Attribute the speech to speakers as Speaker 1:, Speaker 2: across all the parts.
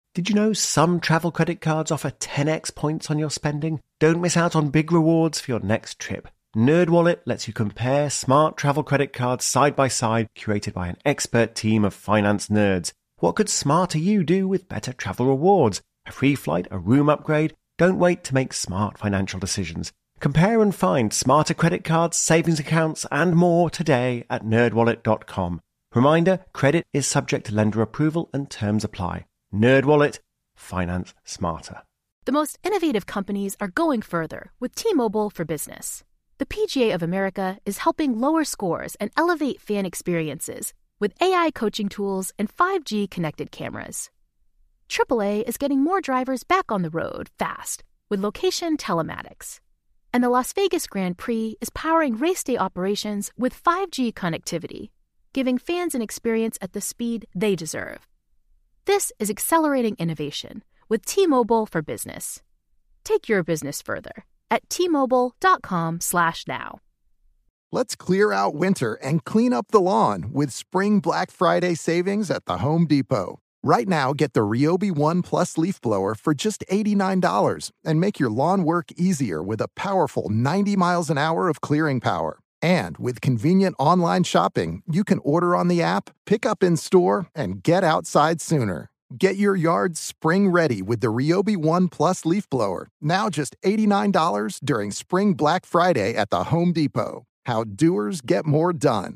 Speaker 1: Did you know some travel credit cards offer 10x points on your spending? Don't miss out on big rewards for your next trip. NerdWallet lets you compare smart travel credit cards side by side, curated by an expert team of finance nerds. What could smarter you do with better travel rewards? A free flight, a room upgrade? Don't wait to make smart financial decisions. Compare and find smarter credit cards, savings accounts, and more today at nerdwallet.com. Reminder, credit is subject to lender approval and terms apply. NerdWallet. Finance smarter.
Speaker 2: The most innovative companies are going further with T-Mobile for Business. The PGA of America is helping lower scores and elevate fan experiences with AI coaching tools and 5G connected cameras. AAA is getting more drivers back on the road fast with location telematics. And the Las Vegas Grand Prix is powering race day operations with 5G connectivity, giving fans an experience at the speed they deserve. This is accelerating innovation with T-Mobile for Business. Take your business further at T-Mobile.com/now.
Speaker 3: Let's clear out winter and clean up the lawn with Spring Black Friday savings at the Home Depot. Right now, get the Ryobi One Plus leaf blower for just $89 and make your lawn work easier with a powerful 90 miles an hour of clearing power. And with convenient online shopping, you can order on the app, pick up in store, and get outside sooner. Get your yard spring ready with the Ryobi One Plus leaf blower. Now just $89 during Spring Black Friday at the Home Depot. How doers get more done.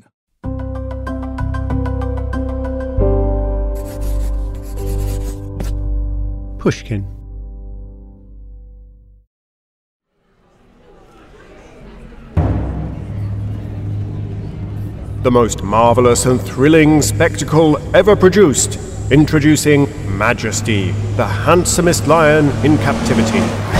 Speaker 1: Pushkin. The most marvelous and thrilling spectacle ever produced. Introducing Majesty, the handsomest lion in captivity.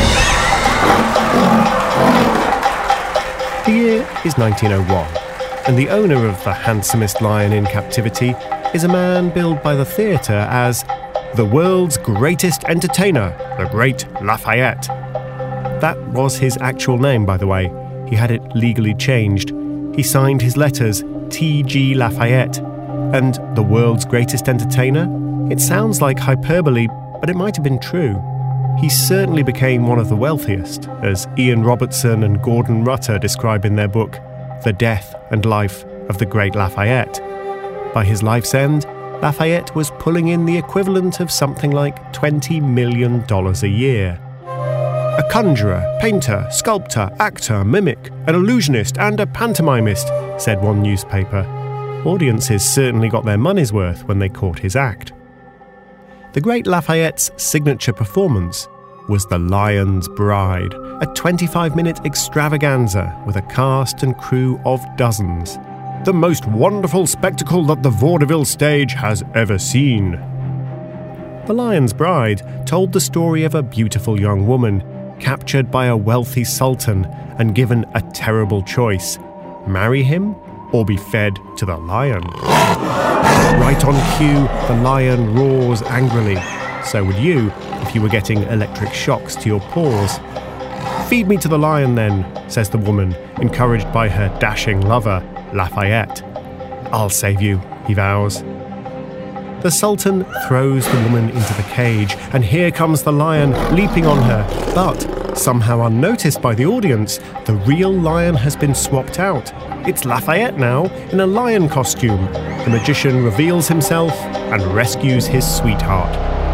Speaker 1: The year is 1901, and the owner of the handsomest lion in captivity is a man billed by the theatre as the world's greatest entertainer, the Great Lafayette. That was his actual name, by the way. He had it legally changed. He signed his letters T.G. Lafayette. And the world's greatest entertainer? It sounds like hyperbole, but it might have been true. He certainly became one of the wealthiest, as Ian Robertson and Gordon Rutter describe in their book, The Death and Life of the Great Lafayette. By his life's end, Lafayette was pulling in the equivalent of something like $20 million a year. A conjurer, painter, sculptor, actor, mimic, an illusionist and a pantomimist, said one newspaper. Audiences certainly got their money's worth when they caught his act. The Great Lafayette's signature performance was The Lion's Bride, a 25-minute extravaganza with a cast and crew of dozens. The most wonderful spectacle that the vaudeville stage has ever seen. The Lion's Bride told the story of a beautiful young woman captured by a wealthy sultan and given a terrible choice: marry him or be fed to the lion. Right on cue, the lion roars angrily. So would you if you were getting electric shocks to your paws. "Feed me to the lion then," says the woman, encouraged by her dashing lover, Lafayette. "I'll save you," he vows. The Sultan throws the woman into the cage, and here comes the lion leaping on her. But, somehow unnoticed by the audience, the real lion has been swapped out. It's Lafayette now, in a lion costume. The magician reveals himself and rescues his sweetheart.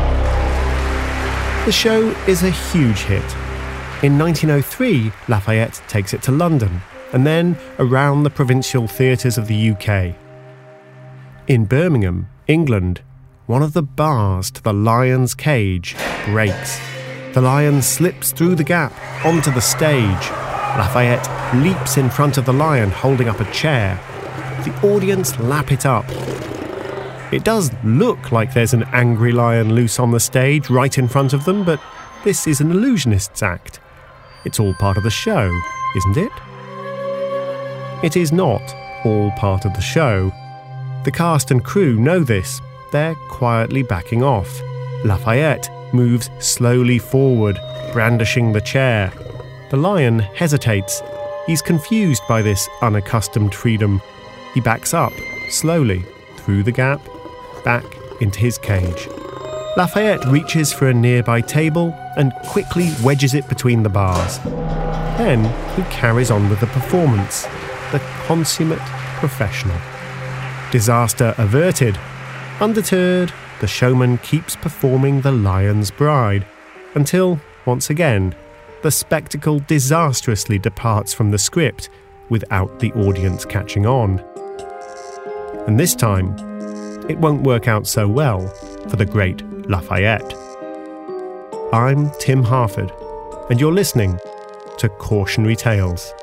Speaker 1: The show is a huge hit. In 1903, Lafayette takes it to London, and then around the provincial theatres of the UK. In Birmingham, England, one of the bars to the lion's cage breaks. The lion slips through the gap onto the stage. Lafayette leaps in front of the lion holding up a chair. The audience lap it up. It does look like there's an angry lion loose on the stage right in front of them, but this is an illusionist's act. It's all part of the show, isn't it? It is not all part of the show. The cast and crew know this. They're quietly backing off. Lafayette moves slowly forward, brandishing the chair. The lion hesitates. He's confused by this unaccustomed freedom. He backs up, slowly, through the gap, back into his cage. Lafayette reaches for a nearby table and quickly wedges it between the bars. Then he carries on with the performance, the consummate professional. Disaster averted. Undeterred, the showman keeps performing The Lion's Bride until, once again, the spectacle disastrously departs from the script without the audience catching on. And this time, it won't work out so well for the great Lafayette. I'm Tim Harford, and you're listening to Cautionary Tales.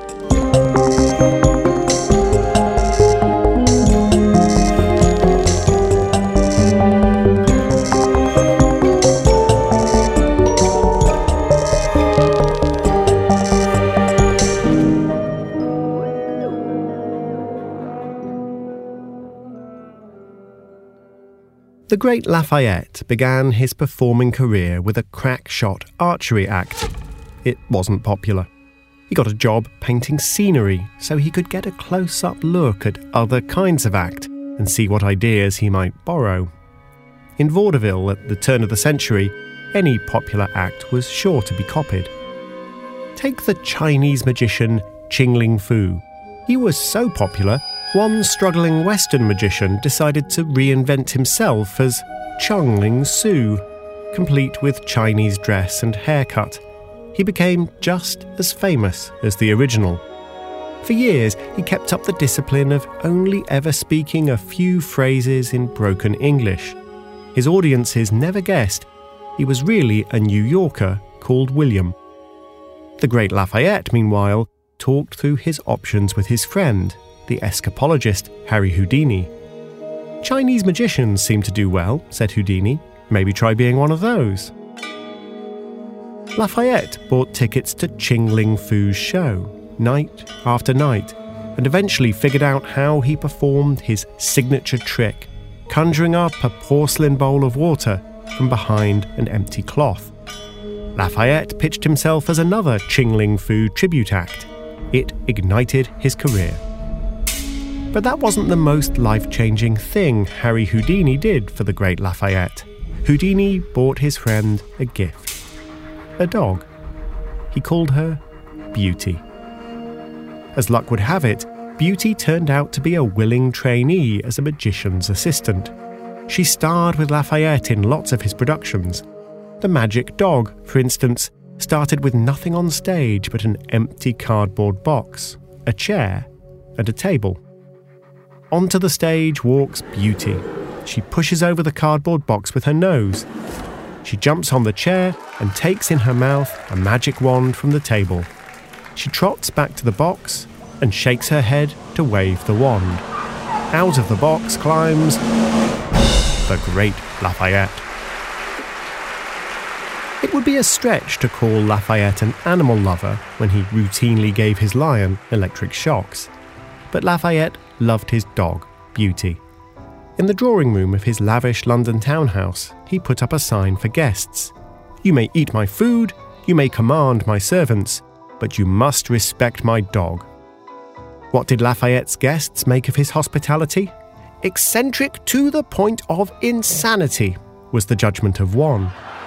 Speaker 1: The great Lafayette began his performing career with a crack-shot archery act. It wasn't popular. He got a job painting scenery so he could get a close-up look at other kinds of act and see what ideas he might borrow. In vaudeville at the turn of the century, any popular act was sure to be copied. Take the Chinese magician Ching Ling Fu. He was so popular, one struggling Western magician decided to reinvent himself as Chung Ling Soo, complete with Chinese dress and haircut. He became just as famous as the original. For years, he kept up the discipline of only ever speaking a few phrases in broken English. His audiences never guessed he was really a New Yorker called William. The great Lafayette, meanwhile, talked through his options with his friend, the escapologist Harry Houdini. Chinese magicians seem to do well, said Houdini. Maybe try being one of those. Lafayette bought tickets to Ching Ling Fu's show, night after night, and eventually figured out how he performed his signature trick, conjuring up a porcelain bowl of water from behind an empty cloth. Lafayette pitched himself as another Ching Ling Fu tribute act. It ignited his career. But that wasn't the most life-changing thing Harry Houdini did for the great Lafayette. Houdini bought his friend a gift. A dog. He called her Beauty. As luck would have it, Beauty turned out to be a willing trainee as a magician's assistant. She starred with Lafayette in lots of his productions. The Magic Dog, for instance, started with nothing on stage but an empty cardboard box, a chair, and a table. Onto the stage walks Beauty. She pushes over the cardboard box with her nose. She jumps on the chair and takes in her mouth a magic wand from the table. She trots back to the box and shakes her head to wave the wand. Out of the box climbs the great Lafayette. It would be a stretch to call Lafayette an animal lover when he routinely gave his lion electric shocks. But Lafayette loved his dog, Beauty. In the drawing room of his lavish London townhouse, he put up a sign for guests. You may eat my food, you may command my servants, but you must respect my dog. What did Lafayette's guests make of his hospitality? Eccentric to the point of insanity, was the judgment of one.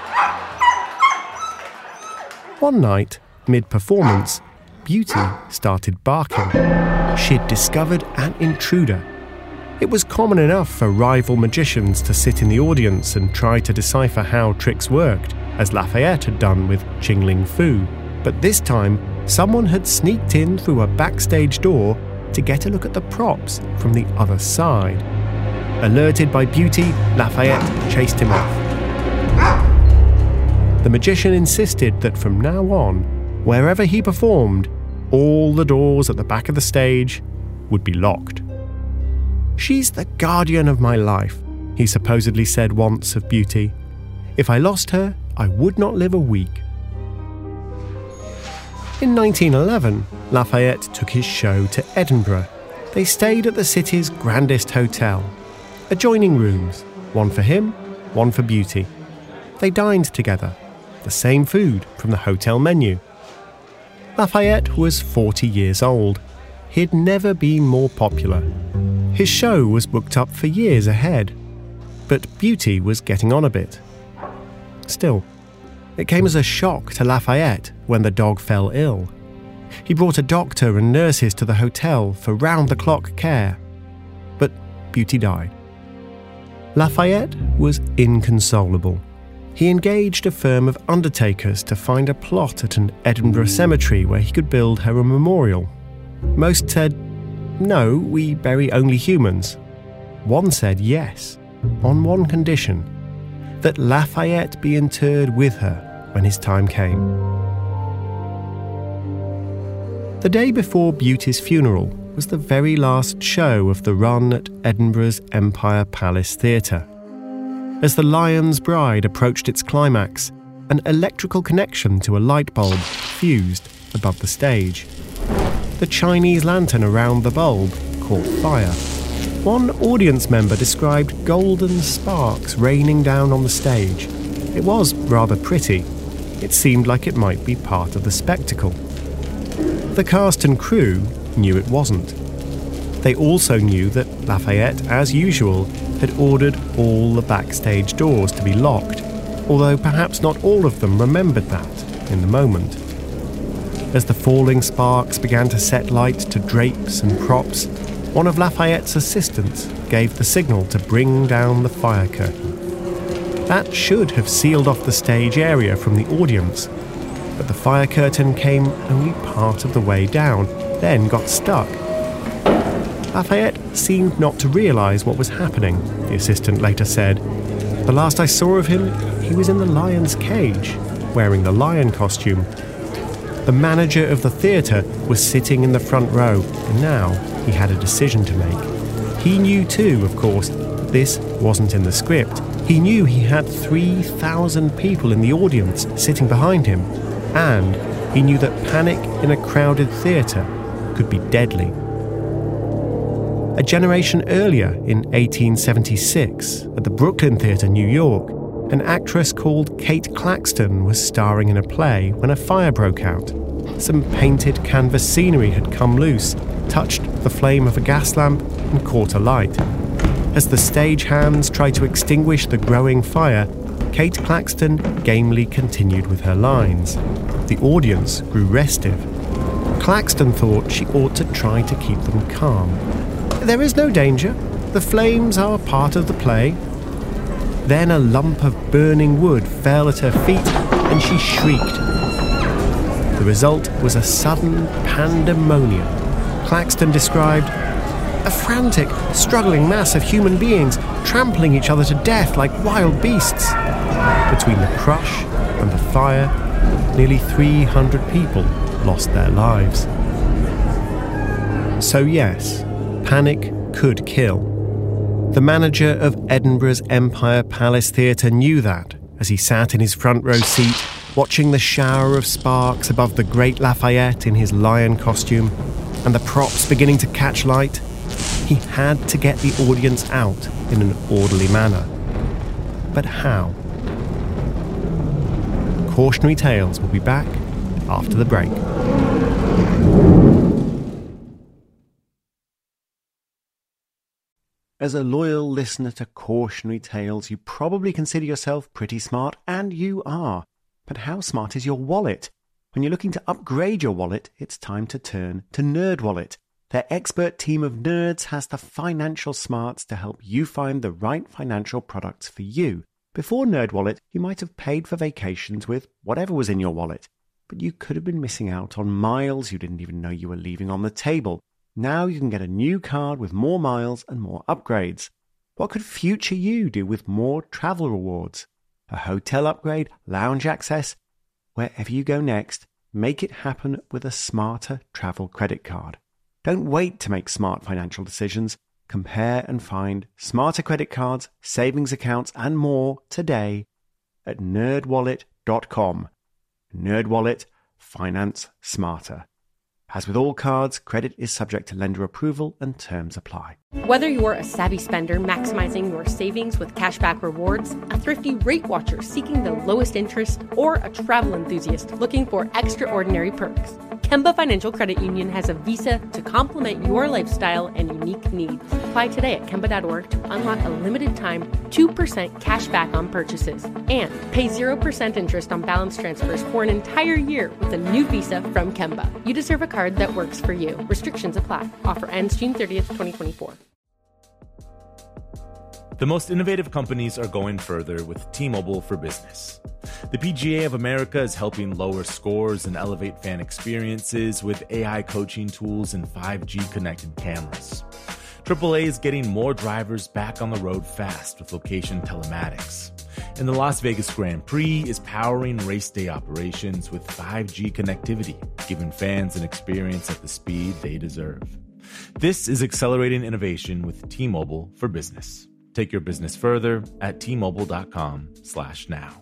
Speaker 1: One night, mid-performance, Beauty started barking. She'd discovered an intruder. It was common enough for rival magicians to sit in the audience and try to decipher how tricks worked, as Lafayette had done with Ching Ling Fu. But this time, someone had sneaked in through a backstage door to get a look at the props from the other side. Alerted by Beauty, Lafayette chased him off. The magician insisted that from now on, wherever he performed, all the doors at the back of the stage would be locked. She's the guardian of my life, he supposedly said once of Beauty. If I lost her, I would not live a week. In 1911, Lafayette took his show to Edinburgh. They stayed at the city's grandest hotel. Adjoining rooms, one for him, one for Beauty. They dined together, the same food from the hotel menu. Lafayette was 40 years old. He'd never been more popular. His show was booked up for years ahead. But Beauty was getting on a bit. Still, it came as a shock to Lafayette when the dog fell ill. He brought a doctor and nurses to the hotel for round-the-clock care. But Beauty died. Lafayette was inconsolable. He engaged a firm of undertakers to find a plot at an Edinburgh cemetery where he could build her a memorial. Most said, "No, we bury only humans." One said yes, on one condition, that Lafayette be interred with her when his time came. The day before Beauty's funeral was the very last show of the run at Edinburgh's Empire Palace Theatre. As the Lion's Bride approached its climax, an electrical connection to a light bulb fused above the stage. The Chinese lantern around the bulb caught fire. One audience member described golden sparks raining down on the stage. It was rather pretty. It seemed like it might be part of the spectacle. The cast and crew knew it wasn't. They also knew that Lafayette, as usual, had ordered all the backstage doors to be locked, although perhaps not all of them remembered that in the moment. As the falling sparks began to set light to drapes and props, one of Lafayette's assistants gave the signal to bring down the fire curtain. That should have sealed off the stage area from the audience, but the fire curtain came only part of the way down, then got stuck. Lafayette seemed not to realise what was happening, the assistant later said. "The last I saw of him, he was in the lion's cage, wearing the lion costume." The manager of the theatre was sitting in the front row, and now he had a decision to make. He knew too, of course, that this wasn't in the script. He knew he had 3,000 people in the audience sitting behind him, and he knew that panic in a crowded theatre could be deadly. A generation earlier, in 1876, at the Brooklyn Theatre, New York, an actress called Kate Claxton was starring in a play when a fire broke out. Some painted canvas scenery had come loose, touched the flame of a gas lamp, and caught alight. As the stagehands tried to extinguish the growing fire, Kate Claxton gamely continued with her lines. The audience grew restive. Claxton thought she ought to try to keep them calm. "There is no danger. The flames are part of the play." Then a lump of burning wood fell at her feet and she shrieked. The result was a sudden pandemonium. Claxton described a frantic, struggling mass of human beings trampling each other to death like wild beasts. Between the crush and the fire, nearly 300 people lost their lives. So yes, panic could kill. The manager of Edinburgh's Empire Palace Theatre knew that as he sat in his front row seat, watching the shower of sparks above the great Lafayette in his lion costume and the props beginning to catch light. He had to get the audience out in an orderly manner. But how? Cautionary Tales will be back after the break. As a loyal listener to Cautionary Tales, you probably consider yourself pretty smart, and you are. But how smart is your wallet? When you're looking to upgrade your wallet, it's time to turn to NerdWallet. Their expert team of nerds has the financial smarts to help you find the right financial products for you. Before NerdWallet, you might have paid for vacations with whatever was in your wallet, but you could have been missing out on miles you didn't even know you were leaving on the table. Now you can get a new card with more miles and more upgrades. What could future you do with more travel rewards? A hotel upgrade, lounge access? Wherever you go next, make it happen with a smarter travel credit card. Don't wait to make smart financial decisions. Compare and find smarter credit cards, savings accounts, and more today at nerdwallet.com. NerdWallet, finance smarter. As with all cards, credit is subject to lender approval and terms apply.
Speaker 4: Whether you're a savvy spender maximizing your savings with cashback rewards, a thrifty rate watcher seeking the lowest interest, or a travel enthusiast looking for extraordinary perks, Kemba Financial Credit Union has a visa to complement your lifestyle and unique needs. Apply today at Kemba.org to unlock a limited-time 2% cash back on purchases and pay 0% interest on balance transfers for an entire year with a new visa from Kemba. You deserve a card that works for you. Restrictions apply. Offer ends June 30th, 2024.
Speaker 5: The most innovative companies are going further with T-Mobile for Business. The PGA of America is helping lower scores and elevate fan experiences with AI coaching tools and 5G connected cameras. AAA is getting more drivers back on the road fast with location telematics. And the Las Vegas Grand Prix is powering race day operations with 5G connectivity, giving fans an experience at the speed they deserve. This is accelerating innovation with T-Mobile for Business. Take your business further at T-Mobile.com/now.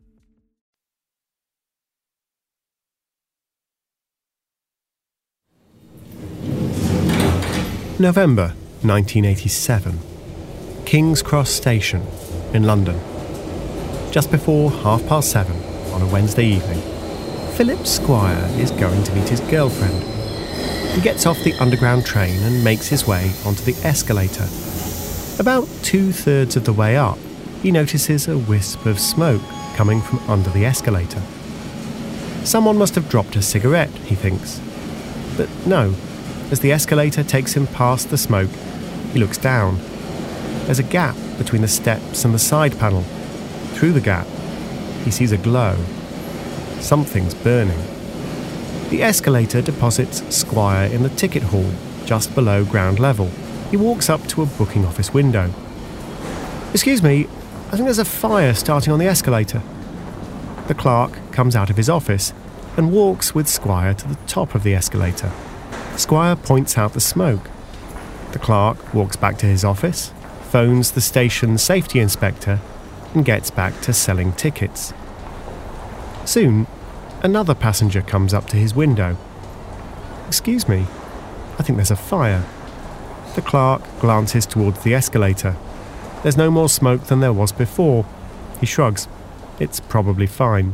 Speaker 1: November 1987. King's Cross Station in London. Just before 7:30 on a Wednesday evening, Philip Squire is going to meet his girlfriend. He gets off the underground train and makes his way onto the escalator. About 2/3 of the way up, he notices a wisp of smoke coming from under the escalator. Someone must have dropped a cigarette, he thinks. But no, as the escalator takes him past the smoke, he looks down. There's a gap between the steps and the side panel. Through the gap, he sees a glow. Something's burning. The escalator deposits Squire in the ticket hall, just below ground level. He walks up to a booking office window. "Excuse me, I think there's a fire starting on the escalator." The clerk comes out of his office and walks with Squire to the top of the escalator. Squire points out the smoke. The clerk walks back to his office, phones the station's safety inspector, and gets back to selling tickets. Soon, another passenger comes up to his window. "Excuse me, I think there's a fire." The clerk glances towards the escalator. There's no more smoke than there was before. He shrugs. It's probably fine.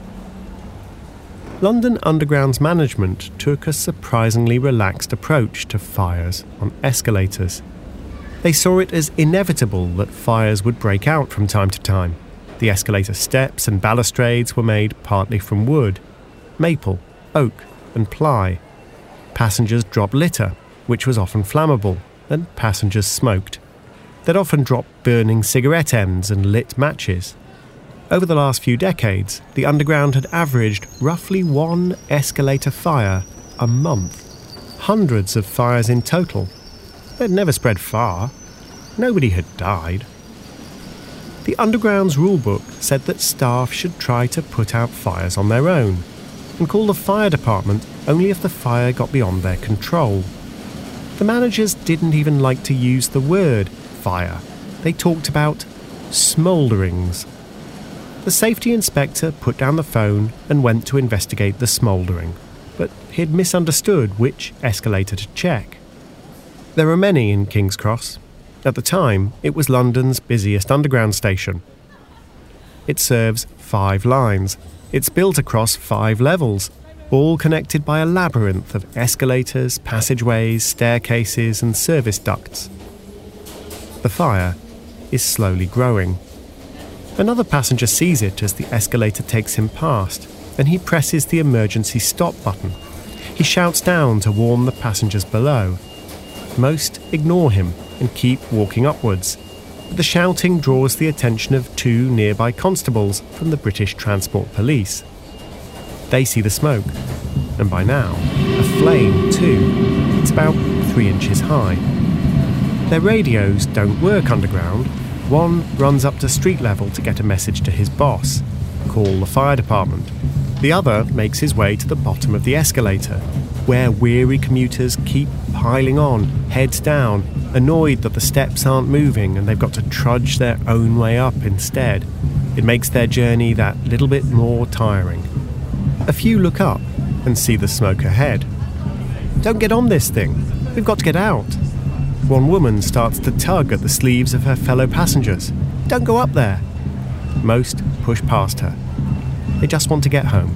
Speaker 1: London Underground's management took a surprisingly relaxed approach to fires on escalators. They saw it as inevitable that fires would break out from time to time. The escalator steps and balustrades were made partly from wood, maple, oak, and ply. Passengers dropped litter, which was often flammable, and passengers smoked. They'd often drop burning cigarette ends and lit matches. Over the last few decades, the Underground had averaged roughly one escalator fire a month. Hundreds of fires in total. They'd never spread far. Nobody had died. The Underground's rulebook said that staff should try to put out fires on their own and call the fire department only if the fire got beyond their control. The managers didn't even like to use the word fire. They talked about smoulderings. The safety inspector put down the phone and went to investigate the smouldering, but he'd misunderstood which escalator to check. There are many in King's Cross. At the time, it was London's busiest underground station. It serves 5 lines. It's built across 5 levels, all connected by a labyrinth of escalators, passageways, staircases, and service ducts. The fire is slowly growing. Another passenger sees it as the escalator takes him past, and he presses the emergency stop button. He shouts down to warn the passengers below. Most ignore him and keep walking upwards. But the shouting draws the attention of 2 nearby constables from the British Transport Police. They see the smoke, and by now, a flame too. It's about 3 inches high. Their radios don't work underground. One runs up to street level to get a message to his boss, call the fire department. The other makes his way to the bottom of the escalator, where weary commuters keep piling on, heads down, annoyed that the steps aren't moving and they've got to trudge their own way up instead. It makes their journey that little bit more tiring. A few look up and see the smoke ahead. "Don't get on this thing. We've got to get out." One woman starts to tug at the sleeves of her fellow passengers. "Don't go up there!" Most push past her. They just want to get home.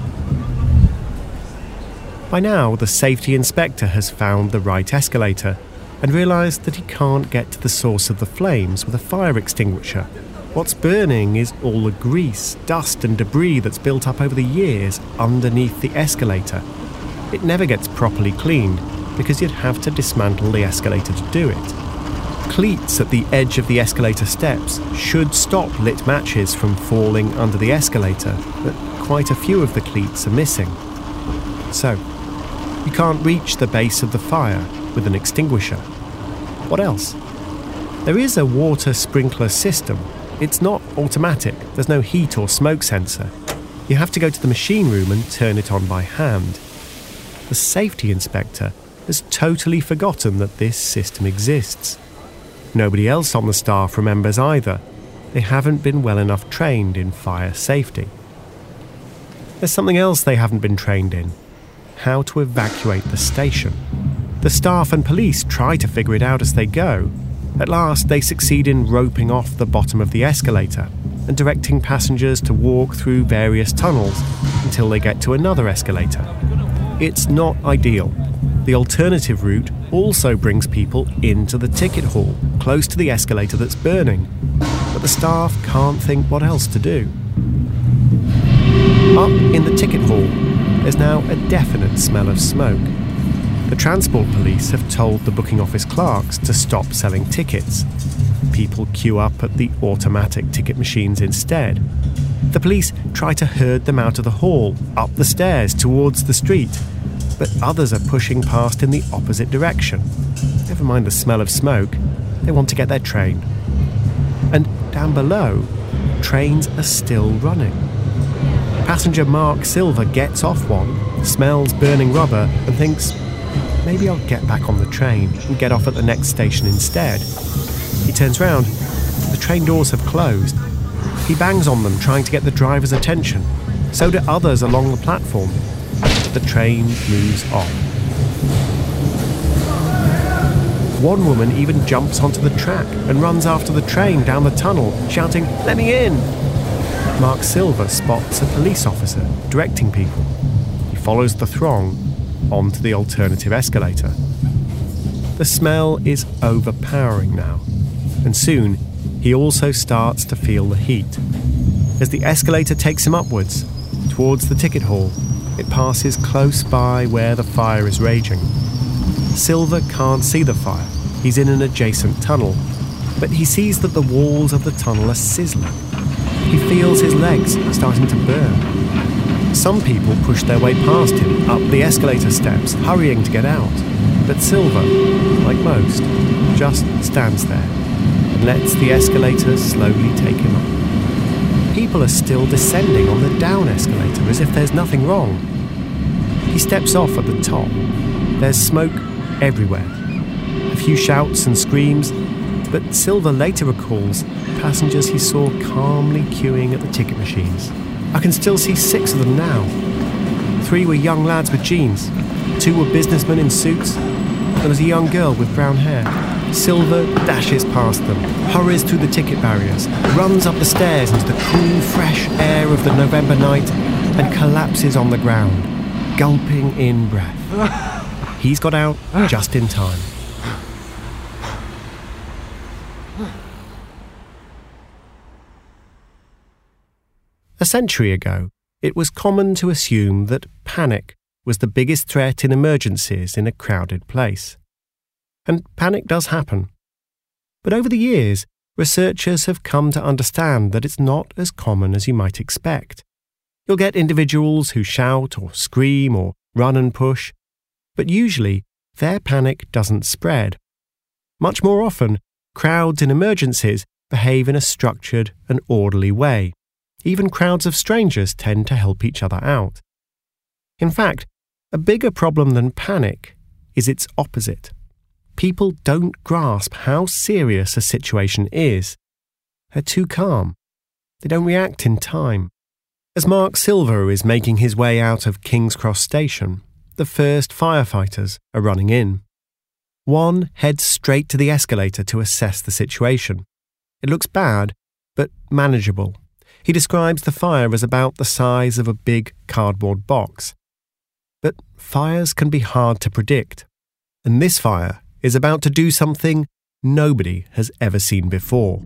Speaker 1: By now, the safety inspector has found the right escalator and realised that he can't get to the source of the flames with a fire extinguisher. What's burning is all the grease, dust and debris that's built up over the years underneath the escalator. It never gets properly cleaned because you'd have to dismantle the escalator to do it. Cleats at the edge of the escalator steps should stop lit matches from falling under the escalator, but quite a few of the cleats are missing. So, you can't reach the base of the fire with an extinguisher. What else? There is a water sprinkler system. It's not automatic. There's no heat or smoke sensor. You have to go to the machine room and turn it on by hand. The safety inspector has totally forgotten that this system exists. Nobody else on the staff remembers either. They haven't been well enough trained in fire safety. There's something else they haven't been trained in: how to evacuate the station. The staff and police try to figure it out as they go. At last, they succeed in roping off the bottom of the escalator and directing passengers to walk through various tunnels until they get to another escalator. It's not ideal. The alternative route also brings people into the ticket hall, close to the escalator that's burning, but the staff can't think what else to do. Up in the ticket hall, there's now a definite smell of smoke. The transport police have told the booking office clerks to stop selling tickets. People queue up at the automatic ticket machines instead. The police try to herd them out of the hall, up the stairs towards the street, but others are pushing past in the opposite direction. Never mind the smell of smoke, they want to get their train. And down below, trains are still running. Passenger Mark Silver gets off one, smells burning rubber, and thinks, maybe I'll get back on the train and get off at the next station instead. He turns round. The train doors have closed. He bangs on them, trying to get the driver's attention. So do others along the platform. The train moves on. One woman even jumps onto the track and runs after the train down the tunnel, shouting, "Let me in!" Mark Silver spots a police officer directing people. He follows the throng onto the alternative escalator. The smell is overpowering now, and soon he also starts to feel the heat. As the escalator takes him upwards, towards the ticket hall, it passes close by where the fire is raging. Silver can't see the fire. He's in an adjacent tunnel, but he sees that the walls of the tunnel are sizzling. He feels his legs starting to burn. Some people push their way past him up the escalator steps, hurrying to get out. But Silver, like most, just stands there and lets the escalator slowly take him up. People are still descending on the down escalator as if there's nothing wrong. He steps off at the top. There's smoke everywhere. A few shouts and screams, but Silver later recalls passengers he saw calmly queuing at the ticket machines. I can still see 6 of them now. 3 were young lads with jeans. 2 were businessmen in suits. There was a young girl with brown hair. Silver dashes past them, hurries through the ticket barriers, runs up the stairs into the cool, fresh air of the November night, and collapses on the ground, gulping in breath. He's got out just in time. A century ago, it was common to assume that panic was the biggest threat in emergencies in a crowded place. And panic does happen. But over the years, researchers have come to understand that it's not as common as you might expect. You'll get individuals who shout or scream or run and push, but usually their panic doesn't spread. Much more often, crowds in emergencies behave in a structured and orderly way. Even crowds of strangers tend to help each other out. In fact, a bigger problem than panic is its opposite. People don't grasp how serious a situation is. They're too calm. They don't react in time. As Mark Silver is making his way out of King's Cross Station, the first firefighters are running in. One heads straight to the escalator to assess the situation. It looks bad, but manageable. He describes the fire as about the size of a big cardboard box. But fires can be hard to predict, and this fire is about to do something nobody has ever seen before.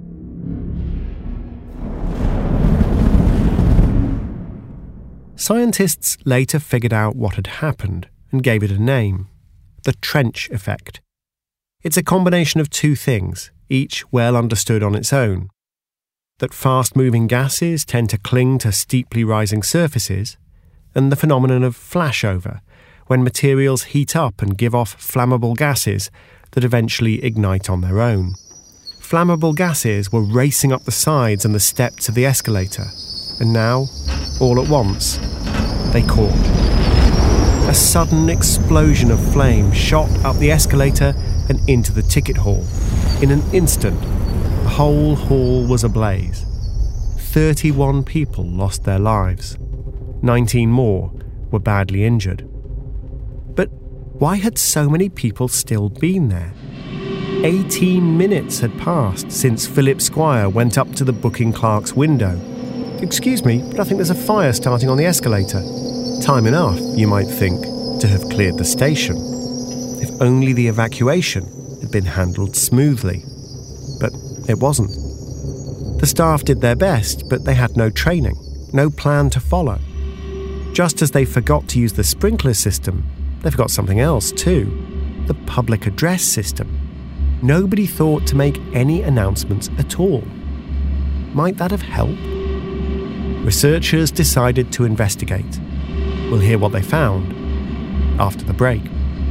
Speaker 1: Scientists later figured out what had happened and gave it a name: the trench effect. It's a combination of two things, each well understood on its own: that fast-moving gases tend to cling to steeply rising surfaces, and the phenomenon of flashover, when materials heat up and give off flammable gases that eventually ignite on their own. Flammable gases were racing up the sides and the steps of the escalator, and now, all at once, they caught. A sudden explosion of flame shot up the escalator and into the ticket hall. In an instant, the whole hall was ablaze. 31 people lost their lives. 19 more were badly injured. But why had so many people still been there? 18 minutes had passed since Philip Squire went up to the booking clerk's window. "Excuse me, but I think there's a fire starting on the escalator." Time enough, you might think, to have cleared the station. If only the evacuation had been handled smoothly. But it wasn't. The staff did their best, but they had no training, no plan to follow. Just as they forgot to use the sprinkler system, they forgot something else too: the public address system. Nobody thought to make any announcements at all. Might that have helped? Researchers decided to investigate. We'll hear what they found after the break.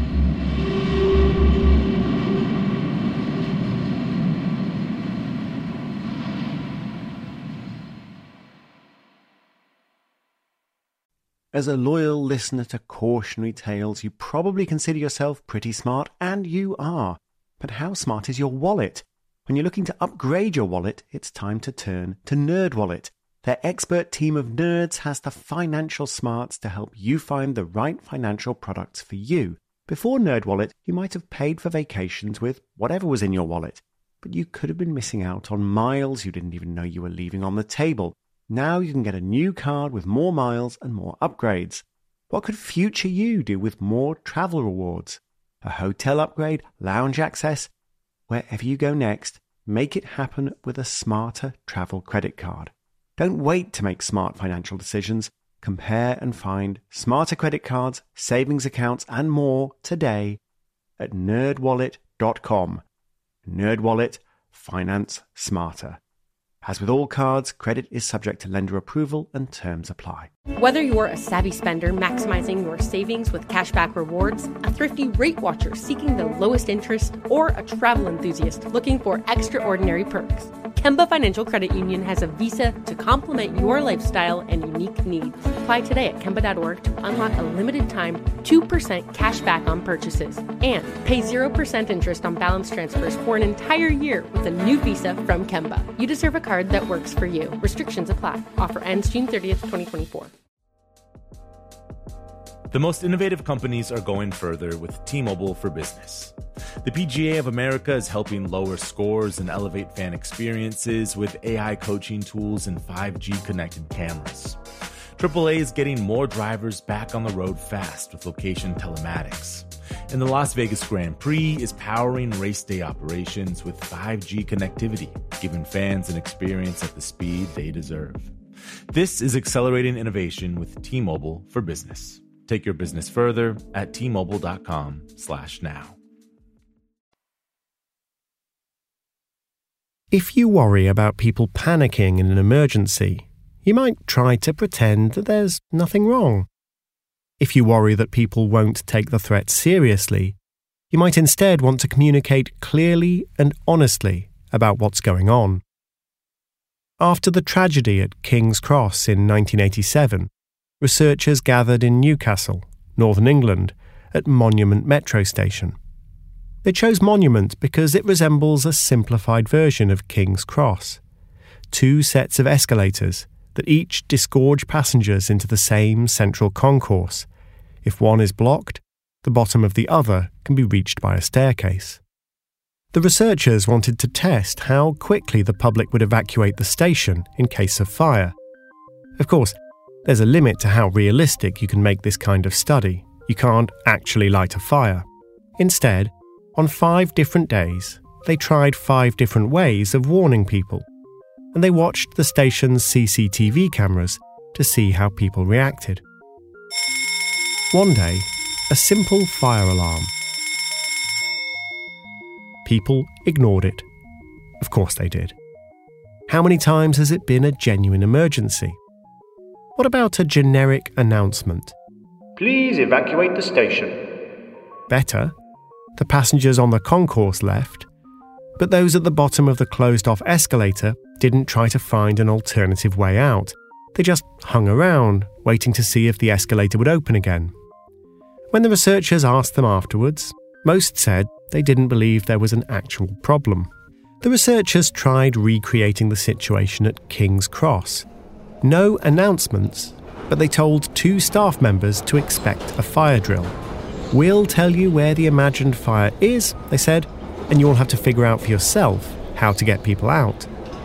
Speaker 1: As a loyal listener to Cautionary Tales, you probably consider yourself pretty smart, and you are. But how smart is your wallet? When you're looking to upgrade your wallet, it's time to turn to NerdWallet. Their expert team of nerds has the financial smarts to help you find the right financial products for you. Before NerdWallet, you might have paid for vacations with whatever was in your wallet, but you could have been missing out on miles you didn't even know you were leaving on the table. Now you can get a new card with more miles and more upgrades. What could future you do with more travel rewards? A hotel upgrade, lounge access? Wherever you go next, make it happen with a smarter travel credit card. Don't wait to make smart financial decisions. Compare and find smarter credit cards, savings accounts, and more today at nerdwallet.com. NerdWallet, finance smarter. As with all cards, credit is subject to lender approval and terms apply.
Speaker 4: Whether you're a savvy spender maximizing your savings with cashback rewards, a thrifty rate watcher seeking the lowest interest, or a travel enthusiast looking for extraordinary perks, Kemba Financial Credit Union has a visa to complement your lifestyle and unique needs. Apply today at Kemba.org to unlock a limited-time 2% cash back on purchases and pay 0% interest on balance transfers for an entire year with a new visa from Kemba. You deserve a card that works for you. Restrictions apply. Offer ends June 30th, 2024.
Speaker 5: The most innovative companies are going further with T-Mobile for Business. The PGA of America is helping lower scores and elevate fan experiences with AI coaching tools and 5G connected cameras. AAA is getting more drivers back on the road fast with location telematics. And the Las Vegas Grand Prix is powering race day operations with 5G connectivity, giving fans an experience at the speed they deserve. This is accelerating innovation with T-Mobile for Business. Take your business further at T-Mobile.com/now.
Speaker 1: If you worry about people panicking in an emergency, you might try to pretend that there's nothing wrong. If you worry that people won't take the threat seriously, you might instead want to communicate clearly and honestly about what's going on. After the tragedy at King's Cross in 1987, researchers gathered in Newcastle, Northern England, at Monument Metro Station. They chose Monument because it resembles a simplified version of King's Cross. 2 sets of escalators that each disgorge passengers into the same central concourse. If one is blocked, The bottom of the other can be reached by a staircase. The researchers wanted to test how quickly the public would evacuate the station in case of fire. Of course, there's a limit to how realistic you can make this kind of study. You can't actually light a fire. Instead, on 5 different days, they tried 5 different ways of warning people, and they watched the station's CCTV cameras to see how people reacted. One day, a simple fire alarm. People ignored it. Of course they did. How many times has it been a genuine emergency? What about a generic announcement?
Speaker 6: Please evacuate the station.
Speaker 1: Better. The passengers on the concourse left, but those at the bottom of the closed-off escalator didn't try to find an alternative way out. They just hung around, waiting to see if the escalator would open again. When the researchers asked them afterwards, most said they didn't believe there was an actual problem. The researchers tried recreating the situation at King's Cross. No announcements, but they told 2 staff members to expect a fire drill. We'll tell you where the imagined fire is, they said, and you'll have to figure out for yourself how to get people out.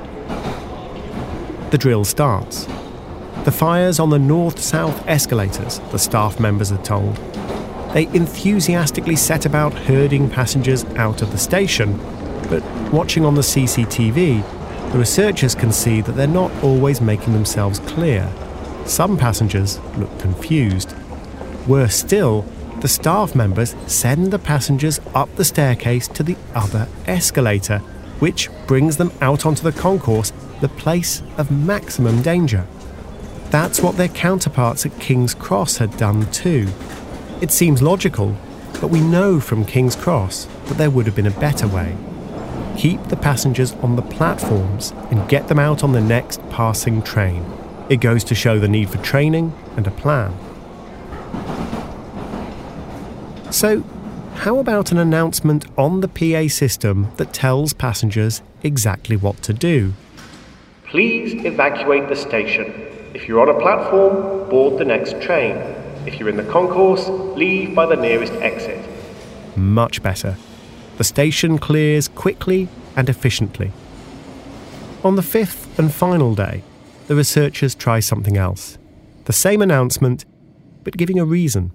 Speaker 1: The drill starts. The fire's on the north-south escalators, the staff members are told. They enthusiastically set about herding passengers out of the station, but watching on the CCTV, the researchers can see that they're not always making themselves clear. Some passengers look confused. Worse still, the staff members send the passengers up the staircase to the other escalator, which brings them out onto the concourse, the place of maximum danger. That's what their counterparts at King's Cross had done too. It seems logical, but we know from King's Cross that there would have been a better way. Keep the passengers on the platforms and get them out on the next passing train. It goes to show the need for training and a plan. So, how about an announcement on the PA system that tells passengers exactly what to do?
Speaker 6: Please evacuate the station. If you're on a platform, board the next train. If you're in the concourse, leave by the nearest exit.
Speaker 1: Much better. The station clears quickly and efficiently. On the 5th and final day, the researchers try something else. The same announcement, but giving a reason.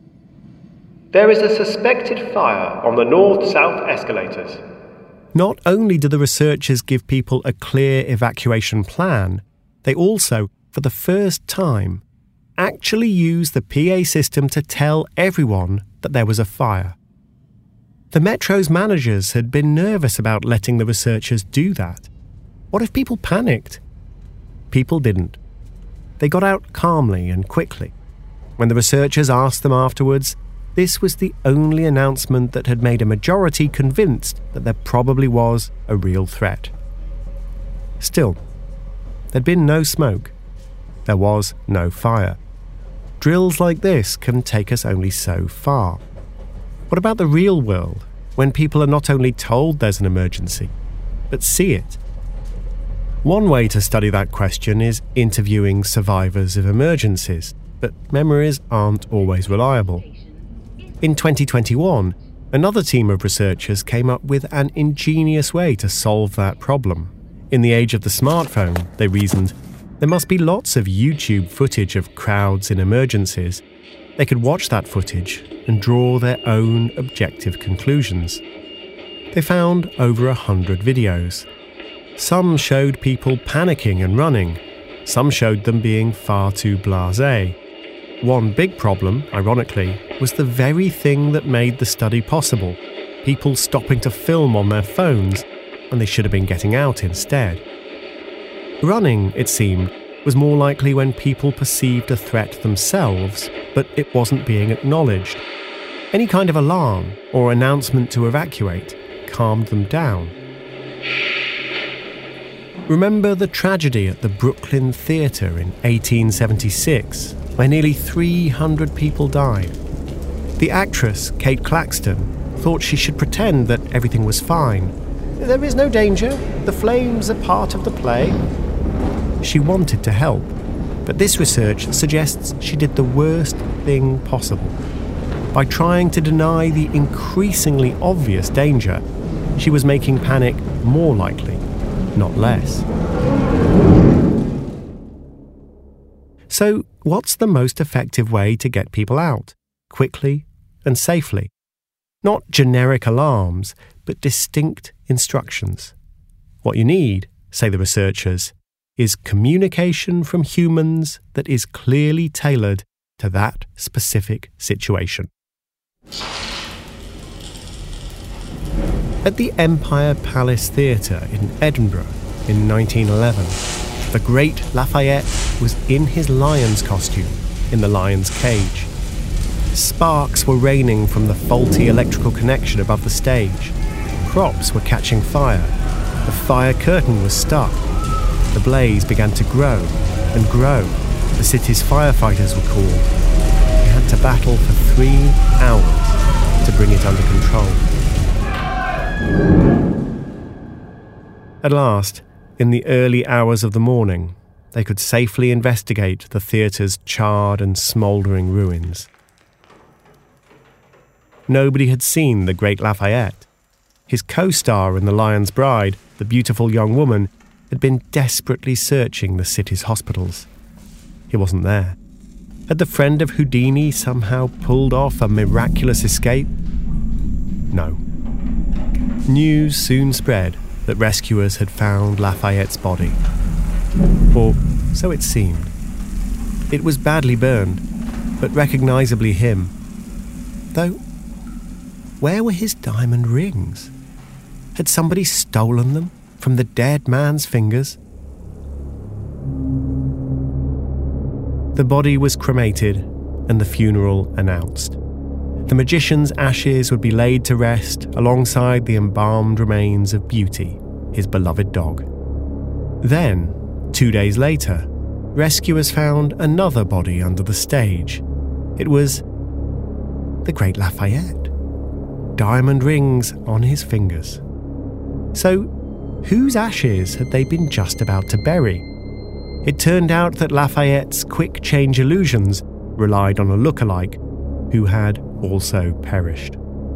Speaker 6: There is a suspected fire on the north-south escalators.
Speaker 1: Not only do the researchers give people a clear evacuation plan, they also, for the first time, actually use the PA system to tell everyone that there was a fire. The Metro's managers had been nervous about letting the researchers do that. What if people panicked? People didn't. They got out calmly and quickly. When the researchers asked them afterwards, this was the only announcement that had made a majority convinced that there probably was a real threat. Still, there'd been no smoke. There was no fire. Drills like this can take us only so far. What about the real world, when people are not only told there's an emergency, but see it? One way to study that question is interviewing survivors of emergencies, but memories aren't always reliable. In 2021, another team of researchers came up with an ingenious way to solve that problem. In the age of the smartphone, they reasoned, there must be lots of YouTube footage of crowds in emergencies. They could watch that footage and draw their own objective conclusions. They found over 100 videos. Some showed people panicking and running. Some showed them being far too blasé. One big problem, ironically, was the very thing that made the study possible: people stopping to film on their phones when they should have been getting out instead. Running, it seemed, was more likely when people perceived a threat themselves, but it wasn't being acknowledged. Any kind of alarm or announcement to evacuate calmed them down. Remember the tragedy at the Brooklyn Theatre in 1876, where nearly 300 people died? The actress, Kate Claxton, thought she should pretend that everything was fine. There is no danger. The flames are part of the play. She wanted to help, but this research suggests she did the worst thing possible. By trying to deny the increasingly obvious danger, she was making panic more likely, not less. So, what's the most effective way to get people out, quickly and safely? Not generic alarms, but distinct instructions. What you need, say the researchers, is communication from humans that is clearly tailored to that specific situation. At the Empire Palace Theatre in Edinburgh in 1911, the great Lafayette was in his lion's costume in the lion's cage. Sparks were raining from the faulty electrical connection above the stage. Props were catching fire. The fire curtain was stuck. The blaze began to grow and grow. The city's firefighters were called. They had to battle for 3 hours to bring it under control. At last, in the early hours of the morning, they could safely investigate the theatre's charred and smouldering ruins. Nobody had seen the great Lafayette. His co-star in The Lion's Bride, the beautiful young woman, had been desperately searching the city's hospitals. He wasn't there. Had the friend of Houdini somehow pulled off a miraculous escape? No. News soon spread that rescuers had found Lafayette's body. Or so it seemed. It was badly burned, but recognisably him. Though, where were his diamond rings? Had somebody stolen them from the dead man's fingers? The body was cremated and the funeral announced. The magician's ashes would be laid to rest alongside the embalmed remains of Beauty, his beloved dog. Then, 2 days later, rescuers found another body under the stage. It was the great Lafayette. Diamond rings on his fingers. So, whose ashes had they been just about to bury? It turned out that Lafayette's quick-change illusions relied on a lookalike who had also perished.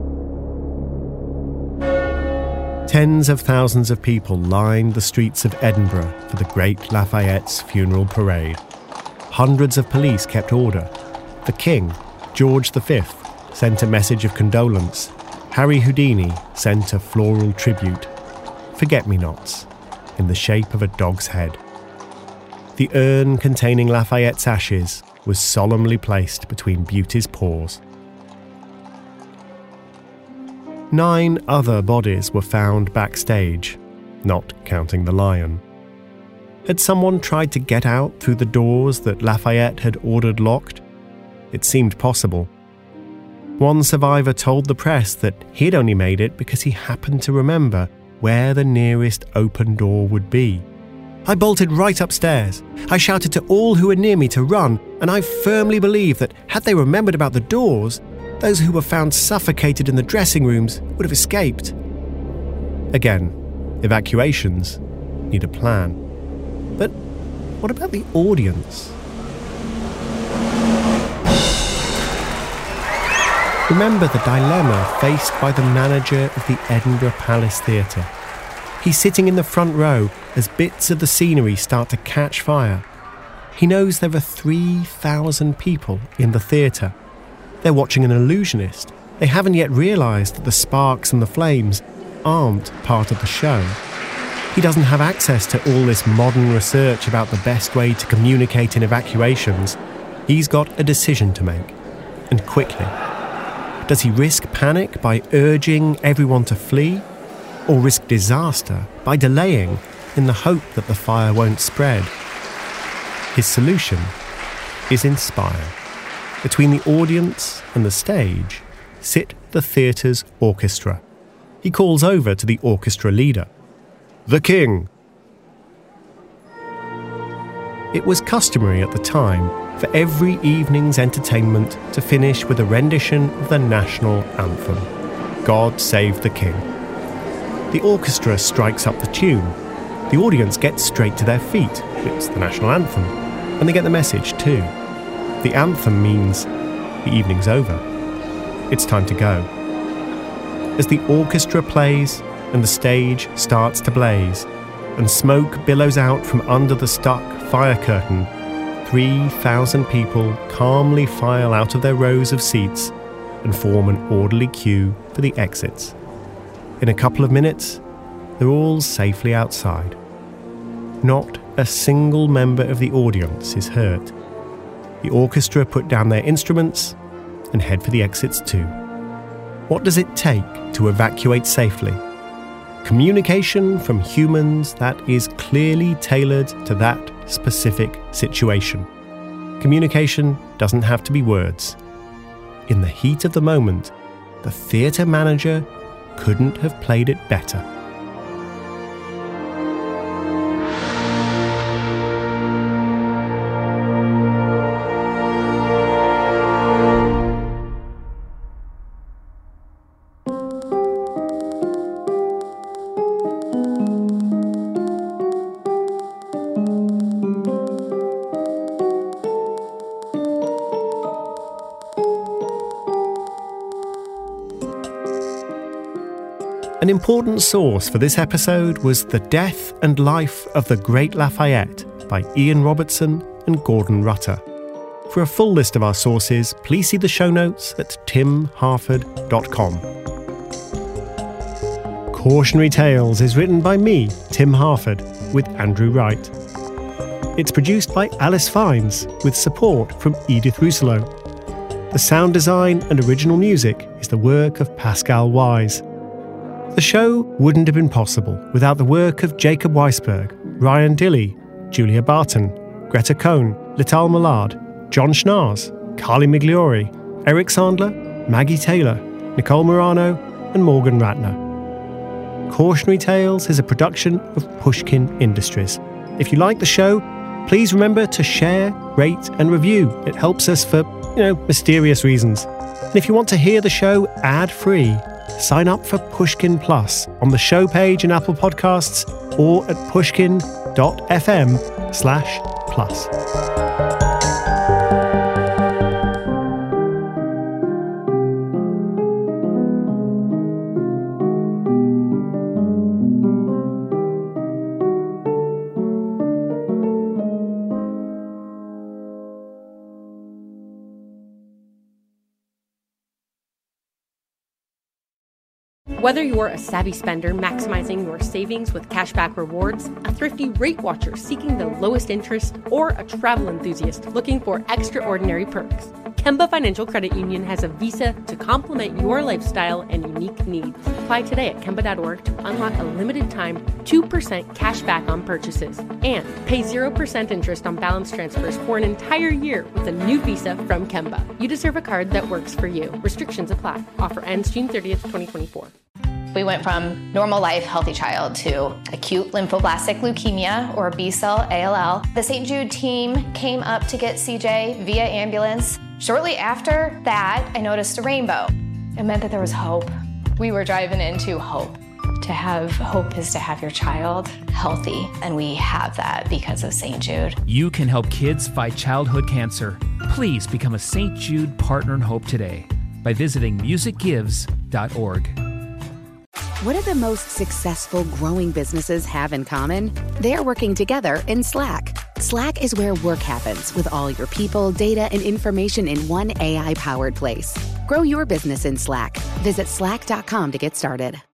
Speaker 1: Tens of thousands of people lined the streets of Edinburgh for the great Lafayette's funeral parade. Hundreds of police kept order. The King, George V, sent a message of condolence. Harry Houdini sent a floral tribute, forget-me-nots, in the shape of a dog's head. The urn containing Lafayette's ashes was solemnly placed between Beauty's paws. 9 other bodies were found backstage, not counting the lion. Had someone tried to get out through the doors that Lafayette had ordered locked? It seemed possible. One survivor told the press that he'd only made it because he happened to remember where the nearest open door would be. I bolted right upstairs. I shouted to all who were near me to run, and I firmly believe that had they remembered about the doors, those who were found suffocated in the dressing rooms would have escaped. Again, evacuations need a plan. But what about the audience? Remember the dilemma faced by the manager of the Edinburgh Palace Theatre. He's sitting in the front row as bits of the scenery start to catch fire. He knows there are 3,000 people in the theatre. They're watching an illusionist. They haven't yet realised that the sparks and the flames aren't part of the show. He doesn't have access to all this modern research about the best way to communicate in evacuations. He's got a decision to make, and quickly. Does he risk panic by urging everyone to flee? Or risk disaster by delaying in the hope that the fire won't spread? His solution is inspire. Between the audience and the stage sit the theatre's orchestra. He calls over to the orchestra leader. The King! It was customary at the time for every evening's entertainment to finish with a rendition of the national anthem, God Save the King. The orchestra strikes up the tune. The audience gets straight to their feet. It's the national anthem. And they get the message too. The anthem means the evening's over. it's time to go. As the orchestra plays and the stage starts to blaze, and smoke billows out from under the stuck fire curtain, 3,000 people calmly file out of their rows of seats and form an orderly queue for the exits. In a couple of minutes, they're all safely outside. Not a single member of the audience is hurt. The orchestra put down their instruments and head for the exits too. What does it take to evacuate safely? Communication from humans that is clearly tailored to that specific situation. Communication doesn't have to be words. In the heat of the moment, the theatre manager couldn't have played it better. An important source for this episode was The Death and Life of the Great Lafayette by Ian Robertson and Gordon Rutter. For a full list of our sources, please see the show notes at timharford.com. Cautionary Tales is written by me, Tim Harford, with Andrew Wright. It's produced by Alice Fiennes, with support from Edith Rousselot. The sound design and original music is the work of Pascal Wise. The show wouldn't have been possible without the work of Jacob Weisberg, Ryan Dilley, Julia Barton, Greta Cohn, Lital Millard, John Schnars, Carly Migliori, Eric Sandler, Maggie Taylor, Nicole Morano, and Morgan Ratner. Cautionary Tales is a production of Pushkin Industries. If you like the show, please remember to share, rate, and review. It helps us for, mysterious reasons. And if you want to hear the show ad-free, sign up for Pushkin Plus on the show page in Apple Podcasts or at pushkin.fm/plus.
Speaker 4: Whether you're a savvy spender maximizing your savings with cashback rewards, a thrifty rate watcher seeking the lowest interest, or a travel enthusiast looking for extraordinary perks, Kemba Financial Credit Union has a visa to complement your lifestyle and unique needs. Apply today at Kemba.org to unlock a limited-time 2% cash back on purchases and pay 0% interest on balance transfers for an entire year with a new visa from Kemba. You deserve a card that works for you. Restrictions apply. Offer ends June 30th, 2024.
Speaker 7: We went from normal life, healthy child to acute lymphoblastic leukemia, or B-cell ALL. The St. Jude team came up to get CJ via ambulance. Shortly after that, I noticed a rainbow. It meant that there was hope. We were driving into hope. To have hope is to have your child healthy, and we have that because of St. Jude.
Speaker 8: You can help kids fight childhood cancer. Please become a St. Jude Partner in Hope today by visiting musicgives.org.
Speaker 9: What do the most successful growing businesses have in common? They're working together in Slack. Slack is where work happens, with all your people, data, and information in one AI-powered place. Grow your business in Slack. Visit slack.com to get started.